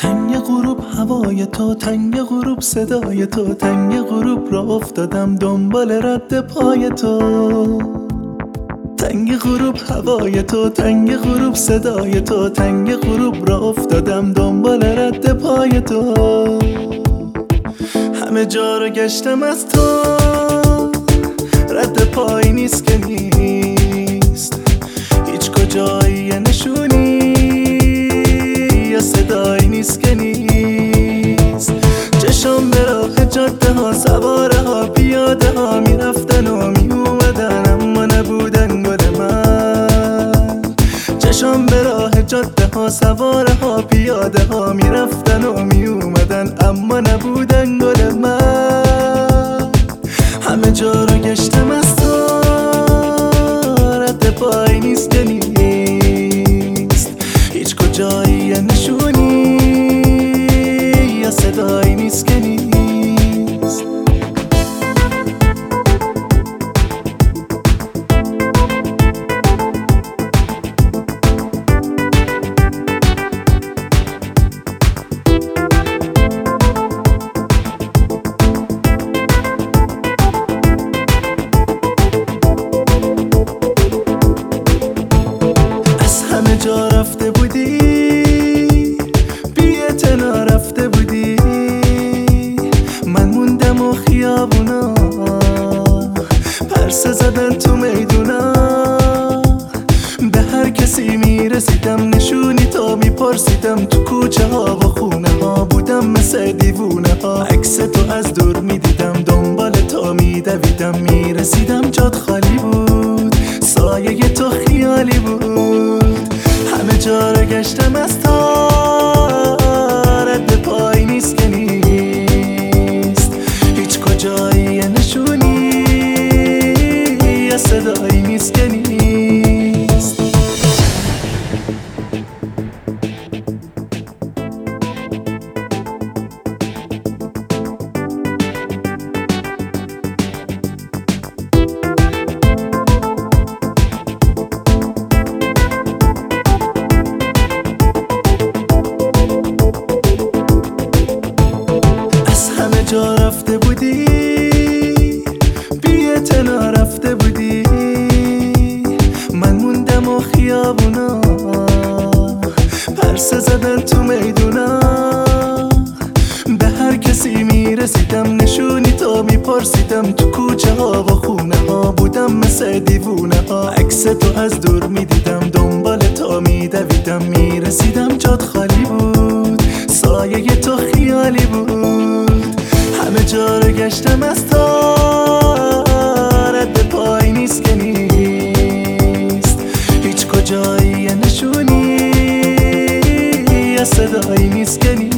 تنگ غروب هوای تو، تنگ غروب صدای تو، تنگ غروب را افتادم دنبال رد پای تو. تنگ غروب هوای تو، تنگ غروب صدای تو، تنگ غروب را افتادم دنبال رد پای تو. همه جا رو گشتم از تو، رد پایی نیست که نیست، هیچ کجایی نشونی یا صدایی نیست که نیست. چشم به راه جاده ها، سواره ها، پیاده ها میرفتن و میومدن اما نبودن گل من. چشم به راه جاده ها، سواره ها، پیاده ها میرفتن و میومدن اما نبودن گل من. همه جا رو گشتم از تو، رد پایی نیست که نیست، هیچ کجایی نشونی یا صدایی نیست که نیست. همه جا رفته بودی، بی اعتنا رفته بودی، من موندم و خیابونا پرسه زدن تو میدونا. به هر کسی میرسیدم نشونی تو میپرسیدم، تو کوچه ها و خونه ها بودم مثل دیوونه ها. عکس تو از دور میدیدم، دنبال تو میدویدم، میرسیدم جات خالی بود، سایه تو خیالی بود. همه جا رو گشتم از تو، رد پایی نیست که نیست، هیچ کجایی نشونی یا صدایی نیست که نیست. جا رفته بودی، بی اعتنا رفته بودی، من موندم و خیابونا پرسه زدن تو میدونا. به هر کسی میرسیدم نشونی تو میپرسیدم، تو کوچه ها و خونه ها بودم مثل دیوونه ها. عکس تو از دور میدیدم، دنبال تو میدویدم، میرسیدم جات خالی بود، سایه تو خیالی بود. همه جا رو گشتم از تو، رد پایی نیست که نیست، هیچ کجایی نشونی یا صدایی نیست که نیست.